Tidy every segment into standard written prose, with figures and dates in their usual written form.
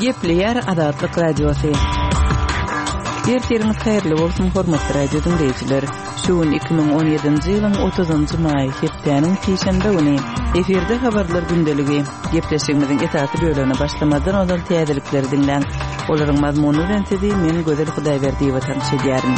Gepleyer Adatlyk Radiosu. Erteriniz hayırlı bolsun hormatly radio dinleyijiler. Şu 2017-nji ýylyň 30-njy maý hepdeniň şeýşembe güni eferde habarlar gündeligi gepleşigimiziň etapy bölügine başlamadan odan täzelikleri dinlen. Olaryň mazmuny bilen sizi men Gözel Hudaýberdi tanış edýärim.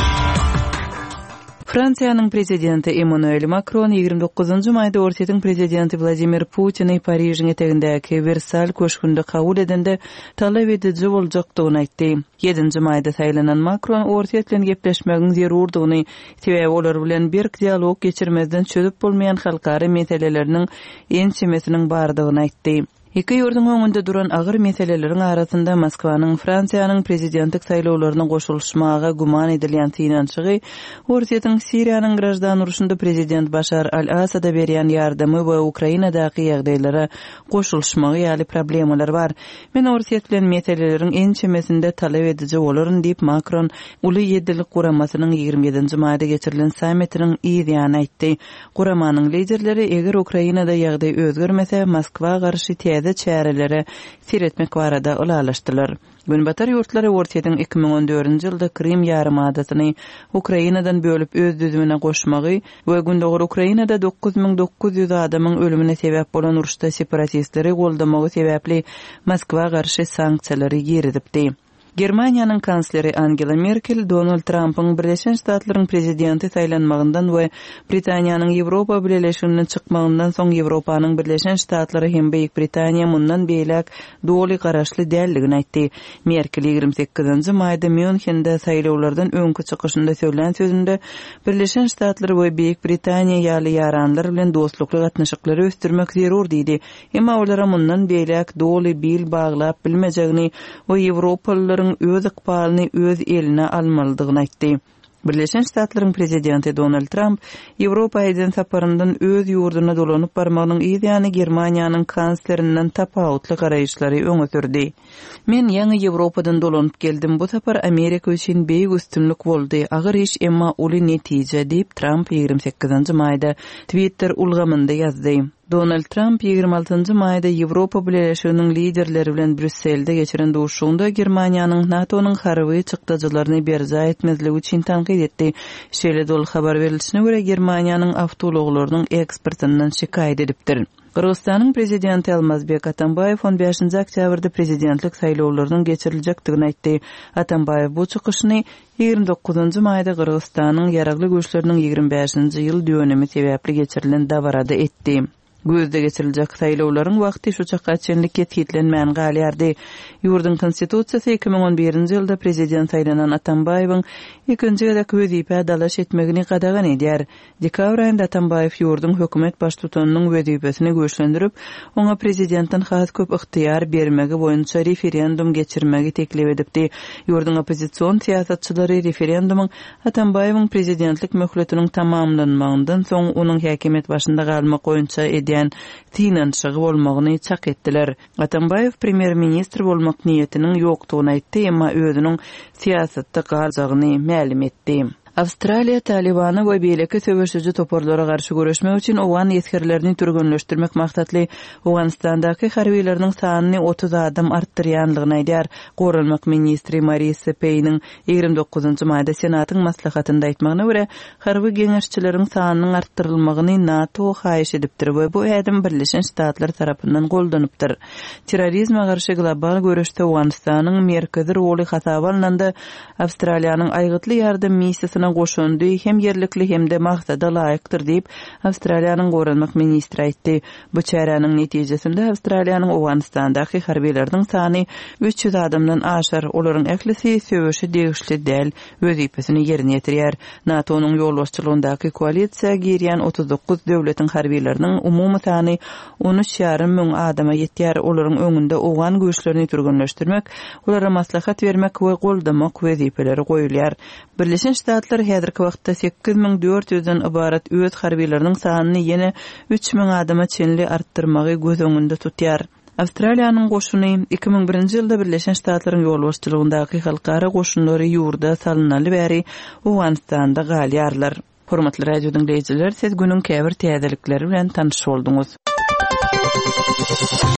Fransiýanyň prezidenti Emmanuel Macron 29-njy maýda Orsiýanyň prezidenti Vladimir Putin'i Parijiň etegindäki Versal köşkünde kabul edende talap edici boljakdygyny aýtdy. 7-nji maýda saýlanan Macron Orsiýa bilen gepleşmegiň zerurdygyny, sebäbi olar bilen bir dialog geçirmezden çözüp bolmaýan halkary meseleleriniň ençemesiniň bardygyny aýtdy. Iki ýurdun öňünde duran agyr meseleleriň arasynda Moskwanyň Fransiýanyň prezidentlik saýlawlaryna goşulmagy guman edilýän synançygy, Orsiýanyň Siriýanyň grajdan uruşynda prezident Bashar al-Asada berýän ýardamy we Ukrainadaky ýagdaýlara goşulmagy ýaly problemalar bar. Men Orsiýa bilen meseleleriň ençemesinde talap edici bolaryn diýip Macron uly ýeddilik guramasynyň 27-nji maýda geçirilen sammitiniň ýygyny aýtdy. Guramanyň liderleri eger Ukrainada ýagdaý özgermese Moskwa garşy çärelere siretmek barada ulalaşdylar. Günbatar ýurtlary Orsiýanyň 2014-nji ýylda Krim ýarymadasyny Ukrainadan bölüp öz düzümine goşmagy we gündäki Ukrainada 9900 adamyň ölümine sebäp bolan uruşda separatistleri goldamagy sebäpli Moskwa garşy sanksiýalary ýeridipdi. Germaniýanyň kansleri Angela Merkel Donald Trump'ın Birleşen Ştatlaryň prezidenti saýlanmagyndan we Britaniýanyň Ýewropa birleşigininden çykmagyndan soň Ýewropanyň Birleşen Ştatlary hem Beýik Britaniýa mundan beýlek doly garaşly däldigini aýtdy. Merkel 28-nji maýda Münchende saýlawlardan öňkü çykyşynda söýlen sözünde Birleşen Ştatlary we Beýik Britaniýa ýaly ýaranlar bilen dostlukly gatnaşyklary ösdürmek zerur diýdi. Emma olara mundan beýlek doly bil baglap bilmejegini we Ýewropalylaryň öz ykbalyny öz eline almalydygyny aýtdy. Birleşen Ştatlaryň prezidenti Donald Trump Ýewropa eden saparyndan öz ýurduna dolanyp barmagynyň ýa-ni Germaniýanyň kanslerinden tapawutly garaýşlary öňe sürdi. Men ýa-ni Ýewropadan dolanyp geldim. Bu sapar Amerika üçin beýik üstünlük boldy. Agyr iş emma uly netije diýip Trump 28-nji maýda Twitter ulgamynda ýazdy. Donald Trump 26-njy maýda Ýewropa birleşiginiň liderleri bilen Brüsselde geçiren duruşunda Germaniýanyň NATO'nyň harby çykdyjylaryny berza etmezligi üçin tanqid etdi. Şeýle dol habar berilişine görä Germaniýanyň awtologlarynyň eksportyndan şikaýet edipdir. Kırgızstanyň prezidenti Almazbek Atambayev 15-nji oktýabrda prezidentlik saýlawlarynyň geçiriljakdygyny aýtdy. Atambayev bu çykyşyny 29-njy maýda Kırgızstanyň ýaragly güýçleriniň 25-nji ýyl dönemi sebäpli geçirilen dabarada etdi. Gözde geçiriljek saýlawlaryň wagty şu çaka çenlik ýetkilenmän galýardy. Ýurdun konstitusiýasy 2011-nji ýylda prezident saýlanan Atambayewiň ikinji ýylda wezipä dalaş etmegini gadagan edýär. Dekabr aýynda Atambayew ýurdun hökümet başlutanynyň wezipesini göçlendirip, oňa prezidentden has köp yktyýar bermegi boýunça referendum geçirmegi teklip edipdi. Ýurdun opozisiýon siýasatçylary referendumyň Atambayewiň prezidentlik möhletiniň tamamlanmagyndan soň onuň häkimet başynda galmak boýunça tinançygy bolmagyny çak etdiler. Atambayew premier-ministr bolmak niýetiniň ýokdugyny aýtdy, emma özüniň siýasatda galjagyny ma'lum etdi. Avstraliýa Talibany we beýleki söwüşüji toporlara garşy görüşmek üçin owan ýetkilerini türgünleşdirmek maksatly Awganistandaky harbiýleriniň sanyny 30 adam artdyrýanlygyny aýdýar. Goralmak ministri Marise Payne'ň 29-njy maýda senatyň maslahatynda aýtmagyna görä, harby geňeşçileriň sanynyň artdyrylmagyny NATO haýyş edipdir we bu ädim Birleşen Ştatlar tarapyndan goldanypdyr. Terrorizme garşy global görüşde Awganistanyň merkezi roly hasaba alynanda Awstraliýanyň aýgytly ýardam missiýasyna goşundy hem yerlikli hem de maksada laýykdyr diýip Awstraliýanyň goralmak ministri aýtdy. Bu çäräniň netijesinde Awstraliýanyň Awganistandaky harbiýleriniň sany 300 adamdan aşar. Olaryň eklisi söwüşi degişli däl wezipesini ýerine ýetirýär. NATO'nyň ýolbaşçylygyndaky koalisiýa girýän 39 döwletiň harbiýleriniň umumy sany 13,5 müň adama ýetýär. Olaryň öňünde Awgan güýçlerini türgünleşdirmek, olara maslahat bermek we goldamak wezipeleri goýulýar. Birleşen Ştatlar häzirki wagtda 8400-den ibarat öz harbiýleriniň sanyny ýene 3000 adama çenli artdyrmagy göz öňünde tutýar. Awstraliýanyň goşuny 2001-nji ýylda Birleşen Ştatlaryň ýolbaşçylygyndaky halkara goşunlary ýurda salynaly bäri Awganistanda galýarlar. Hormatly radio dinleýijiler, siz günüň käbir täzelikleri bilen tanyş bolduňuz.